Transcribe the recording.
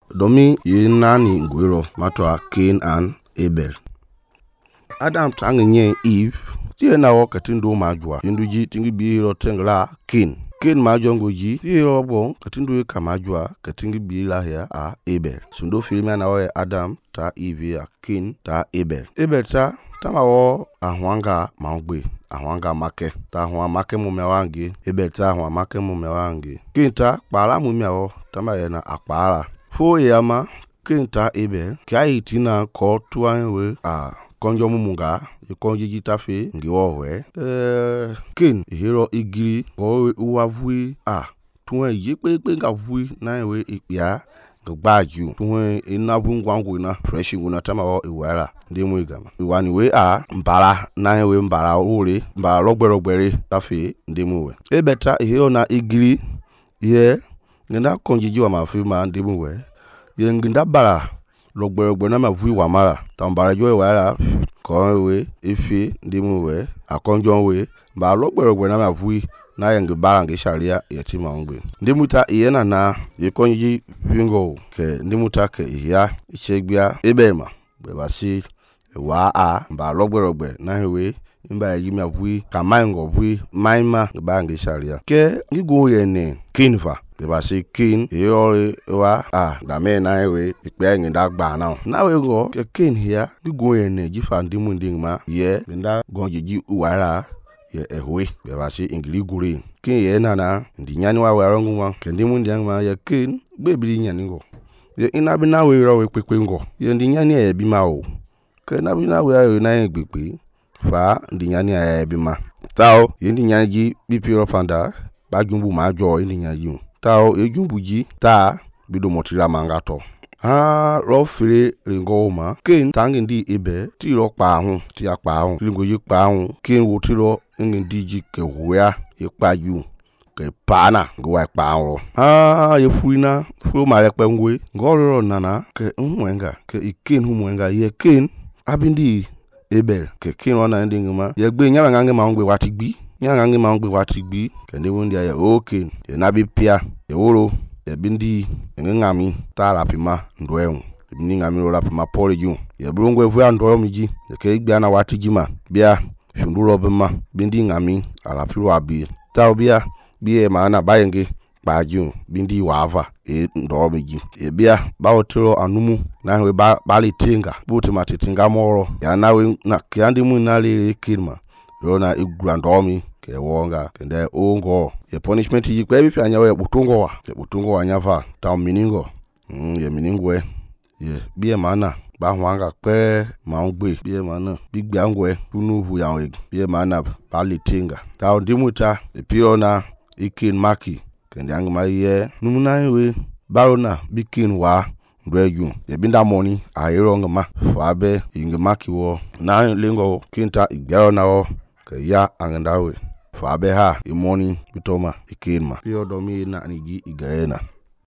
domi nani ngwiro matwa Cain and Abel. Adam tangenye Eve tie na wo katindo majwa induji tingi biro tengla Cain majongo ji tiro bon katindo kamajwa katingi bila ya a Abel. Sundo filmi na wo Adam ta Eve ya Cain ta Abel ta tama wo ahwanga mangbe ahwanga make ta ahwa make mume wangi Abel ta ahwa make mume wangi Cain ta kpara mume wo tama yana akpara fo yama Cain ta Abel kai tina ko tuanwe konjo mumunga ikonji jitafe ngiwowe Cain hero igiri o uwavui tuwe yepepe ngavui na we ipia gbaju tuwe inavu ngwangu na fresh nguna tama wo iwara ndemu igama iwani we mbara na we mbara ore mbara logberogbere tafe ndemu we ebeta hero na igiri ye ngenda konji wa mafima ndemu we ye nginda bara logberogbe na mavui wa mara tambara jo iwara konwe ifi ndemu we akonjo we ba logberogbe na mavui na yenge barange sharia yetima ngbe ndimuta iyena na yekonji pingo ke ndimuta ke iya ichegbia ebema bebasi wa ba logberogbe na hewe imba yimi avui kamango vui maima barange sharia ke ngigo yene Cainfa bebasi Cain yori wa dame na hewe ikpe nginda gba na we go ke Cain here ngigo yene jifa ndimu ndingma ye nda gonjiji uwara ye ehwe bebasi ingili gure Cain ye nana ndinyani wa warongu ma kendimu ndiyangma ye Cain gbebiri nyani go ye inabi na we ro we pepe ngo ye ndinyani e bi ma o ke na bi na we ayo na egbepe fa ndinyani e bi ma tao ye ndinyani ji bipiro panda bajumbu ma jo ndinyani tao ejumbu ji ta bido motira mangato ro fere ringo ma Cain tangi ndi ebe ti ro pa ahun ti apa ahun ringo yi pa ahun Cain wo ti ro ngindi ji ke huya ipayu ke pana go pa ahun ye furina furo mare pe ngwe ngoro nana ke nwenga ke Cain hu mwenga ye Cain abindi Abel ke Cain wana ndingma ye gbe nyama ngange ma ngwe watigbi nyanga ngange ma ngwe watigbi ke ndi wundi ya Cain ye nabi pia ye woro ye bindi ngami tara pima ndoen bindi ngami ro rapima poliju ye brungwe vu ando miji ye ke igba na watigima bia shunduro bema bindi ngami arapiro abi ta bia bie mana bayenge baju bindi wava ndo miji e bia bawotiro anumu na we bali tinga buti matitinga moro ya nawe na kiandi mu na lele kirma yona igrandomi ke wonga kende ongo ye punishment yi kwa bi fanya we butungo wa nyafa ta miningo ye miningwe ye bie mana ba hwanga pe mangbe bie mana bigbe angwe tunu hu ya we bie mana bali tinga ta ndimuta epirona Cain maki kende angma ye numuna we barona bikin wa ndweju ye binda money ayironga ma fabe ingmaki wo na lingo kinta igbero wo ke ya angandawe fabe ha imoni bitoma Cain ma pio domi na nigi igarena